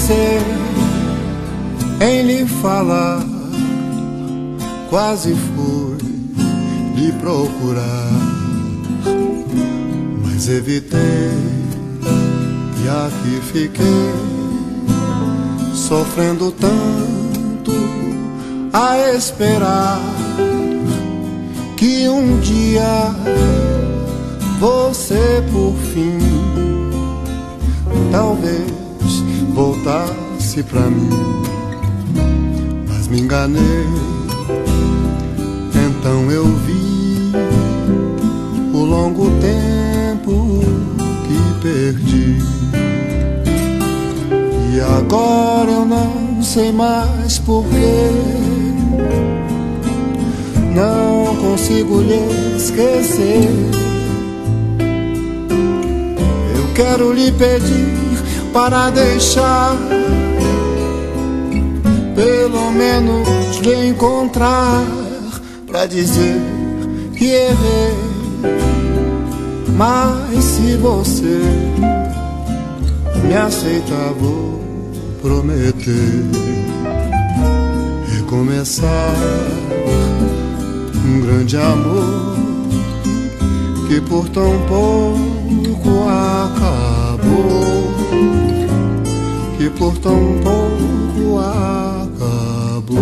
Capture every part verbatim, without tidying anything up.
pensei em lhe falar, quase fui lhe procurar, mas evitei e aqui fiquei sofrendo tanto a esperar que um dia você por fim talvez voltasse pra mim. Mas me enganei, então eu vi o longo tempo que perdi. E agora eu não sei mais porquê, não consigo lhe esquecer. Eu quero lhe pedir para deixar, pelo menos lhe encontrar, pra dizer que errei. Mas se você me aceitar, vou prometer recomeçar um grande amor que por tão pouco acabou, que por tão pouco acabou.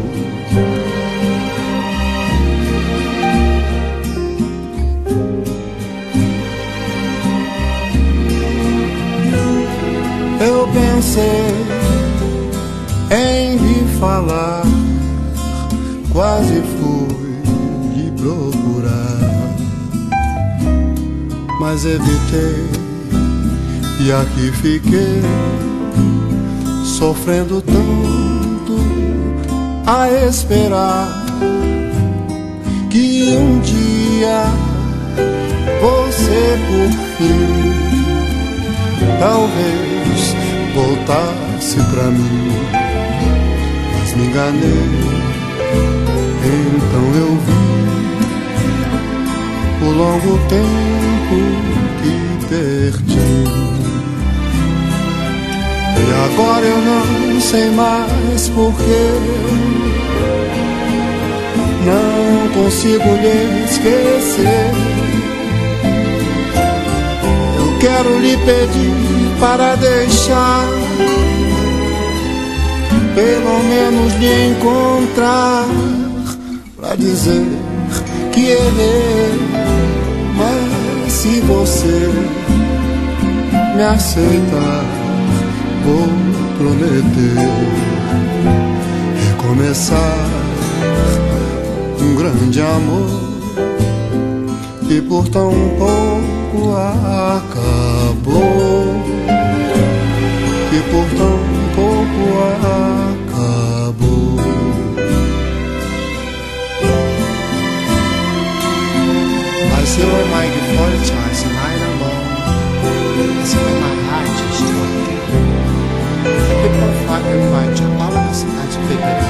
Eu pensei em lhe falar, quase fui lhe procurar, mas evitei e aqui fiquei sofrendo tanto a esperar que um dia você por fim talvez voltasse pra mim. Mas me enganei, então eu vi o longo tempo que perdi. E agora eu não sei mais porquê, não consigo lhe esquecer. Eu quero lhe pedir para deixar, pelo menos lhe encontrar, pra dizer que errei. Mas se você me aceitar, vou prometer recomeçar um grande amor que por tão pouco acabou, que por tão pouco acabou. I see all my default choice and I don't know. It's when my heart is struck. People fucking fight you always at the